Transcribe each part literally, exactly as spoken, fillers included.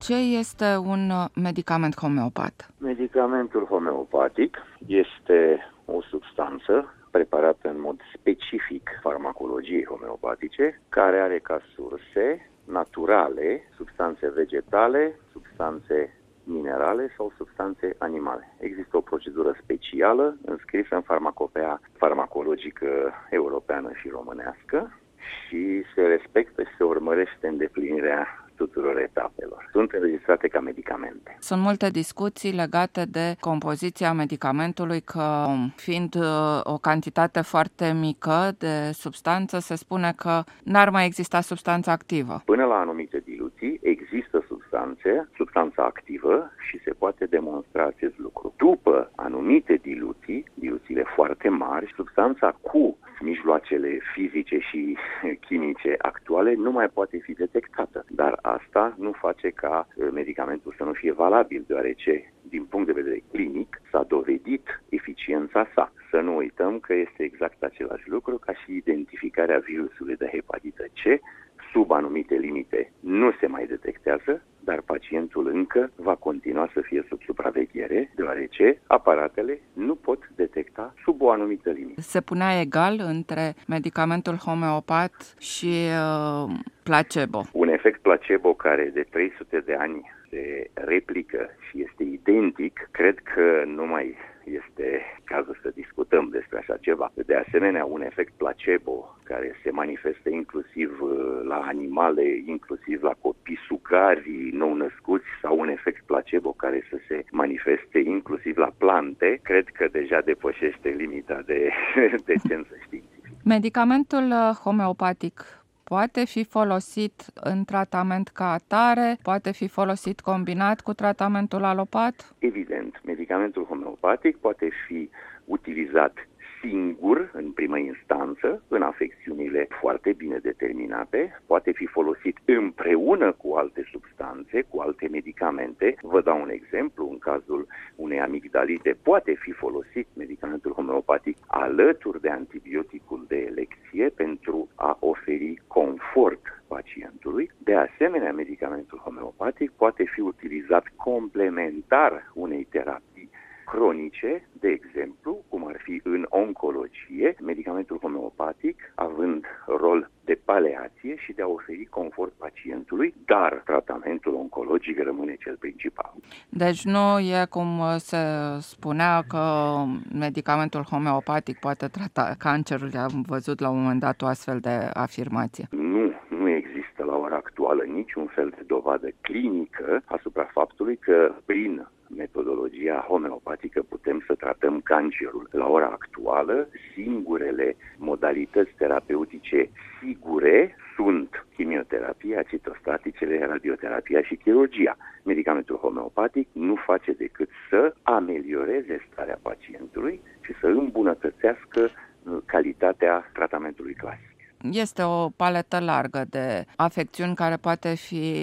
Ce este un medicament homeopat? Medicamentul homeopatic este o substanță preparată în mod specific farmacologiei homeopatice, care are ca surse naturale substanțe vegetale, substanțe minerale sau substanțe animale. Există o procedură specială înscrisă în farmacopea farmacologică europeană și românească și se respectă și se urmărește îndeplinirea tuturor etapelor. Sunt înregistrate ca medicamente. Sunt multe discuții legate de compoziția medicamentului, că fiind o cantitate foarte mică de substanță, se spune că n-ar mai exista substanță activă. Până la anumite diluții există substanțe, substanța activă și se poate demonstra acest lucru. După anumite diluții, diluțiile foarte mari, substanța cu mijloacele fizice și chimice actuale nu mai poate fi detectată. Dar asta nu face ca medicamentul să nu fie valabil, deoarece, din punct de vedere clinic, s-a dovedit eficiența sa. Să nu uităm că este exact același lucru ca și identificarea virusului de hepatită C. Sub anumite limite nu se mai detectează, dar pacientul încă va continua să fie sub supraveghere, deoarece aparatele nu pot detecta sub o anumită limită. Se punea egal între medicamentul homeopat și uh, placebo. Un efect placebo care de trei sute de ani se replică și este identic, cred că nu mai este cazul să discutăm despre așa ceva. De asemenea, un efect placebo care se manifestă inclusiv la animale, inclusiv la copii sugari nou-născuți, sau un efect placebo care să se manifeste inclusiv la plante, cred că deja depășește limita de decență științifică. Medicamentul homeopatic poate fi folosit în tratament ca atare, poate fi folosit combinat cu tratamentul alopat? Evident, medicamentul homeopatic poate fi utilizat singur, în primă instanță, în afecțiunile foarte bine determinate, poate fi folosit împreună cu alte substanțe, cu alte medicamente. Vă dau un exemplu, în cazul unei amigdalite poate fi folosit medicamentul homeopatic alături de antibioticul de elecție pentru a oferi confort pacientului. De asemenea, medicamentul homeopatic poate fi utilizat complementar unei terapii cronice, de exemplu, cum ar fi în oncologie, medicamentul homeopatic având rol de paleație și de a oferi confort pacientului, dar tratamentul oncologic rămâne cel principal. Deci nu e cum se spunea că medicamentul homeopatic poate trata cancerul. Am văzut la un moment dat o astfel de afirmație. Nu, nu există la ora actuală niciun fel de dovadă clinică asupra faptului că prin metodologia homeopatică putem să tratăm cancerul. La ora actuală, singurele modalități terapeutice sigure sunt chimioterapia, citostaticele, radioterapia și chirurgia. Medicamentul homeopatic nu face decât să amelioreze starea pacientului și să îmbunătățească calitatea tratamentului clasic. Este o paletă largă de afecțiuni care poate fi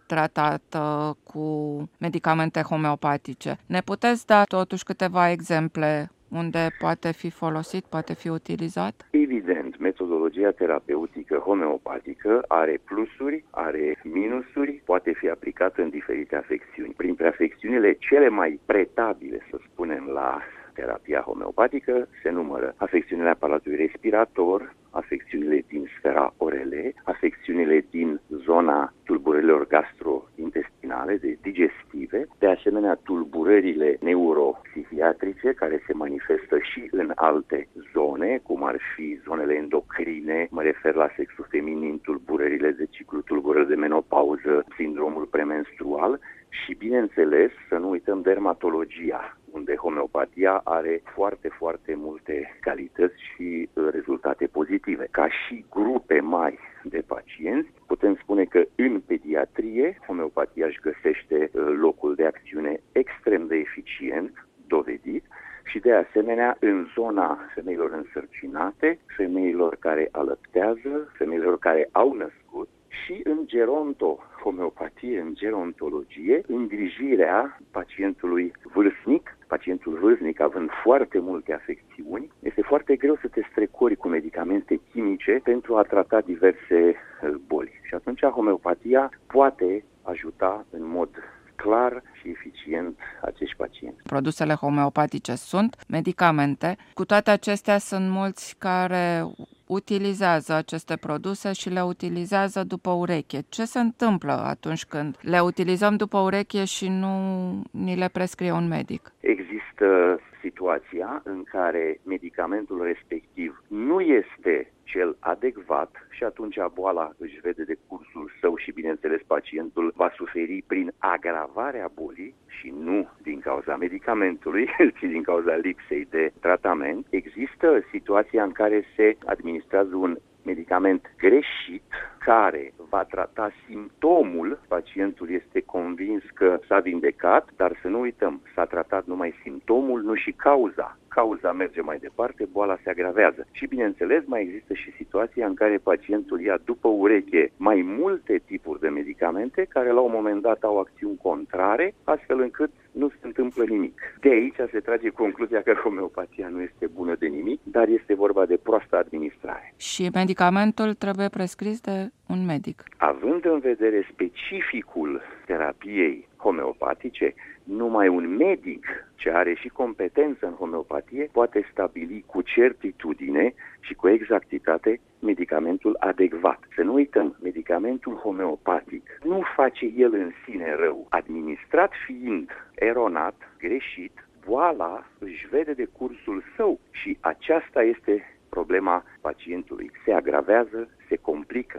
tratată cu medicamente homeopatice. Ne puteți da totuși câteva exemple unde poate fi folosit, poate fi utilizat? Evident, metodologia terapeutică homeopatică are plusuri, are minusuri, poate fi aplicată în diferite afecțiuni. Printre afecțiunile cele mai pretabile, să spunem, la terapia homeopatică se numără afecțiunile aparatului respirator, afecțiunile din sfera orele, afecțiunile din zona tulburărilor gastrointestinale, de digestive, de asemenea tulburările neuropsihiatrice care se manifestă și în alte zone, cum ar fi zonele endocrine, mă refer la sexul feminin, tulburările de ciclu, tulburări de menopauză, sindromul premenstrual și, bineînțeles, să nu uităm dermatologia, unde homeopatia are foarte, foarte multe calități și rezultate pozitive. Ca și grupe mari de pacienți, putem spune că în pediatrie homeopatia își găsește locul de acțiune extrem de eficient, dovedit, și de asemenea în zona femeilor însărcinate, femeilor care alăptează, femeilor care au născut, și în geronto-homeopatie, în gerontologie, îngrijirea pacientului vârstnic, pacientul vârstnic având foarte multe afecțiuni, este foarte greu să te strecori cu medicamente chimice pentru a trata diverse boli. Și atunci homeopatia poate ajuta în mod clar și eficient acești pacienți. Produsele homeopatice sunt medicamente. Cu toate acestea, sunt mulți care utilizează aceste produse și le utilizează după ureche. Ce se întâmplă atunci când le utilizăm după ureche și nu ni le prescrie un medic? Există situația în care medicamentul respectiv nu este cel adecvat și atunci boala își vede de cursul său și, bineînțeles, pacientul va suferi prin agravarea bolii și nu din cauza medicamentului, ci din cauza lipsei de tratament. Există situația în care se administrează un medicament greșit care va trata simptomul, pacientul este convins că s-a vindecat, dar să nu uităm, s-a tratat numai simptomul, nu și cauza. Cauza merge mai departe, boala se agravează. Și bineînțeles mai există și situația în care pacientul ia după ureche mai multe tipuri de medicamente care la un moment dat au acțiuni contrare, astfel încât nu se întâmplă nimic. De aici se trage concluzia că homeopatia nu este bună de nimic, dar este vorba de proastă administrare. Și medicamentul trebuie prescris de un medic. Având în vedere specificul terapiei homeopatice, numai un medic ce are și competență în homeopatie poate stabili cu certitudine și cu exactitate medicamentul adecvat. Să nu uităm, medicamentul homeopatic nu face el în sine rău. Administrat fiind eronat, greșit, boala își vede de cursul său și aceasta este problema pacientului. Se agravează, se complică.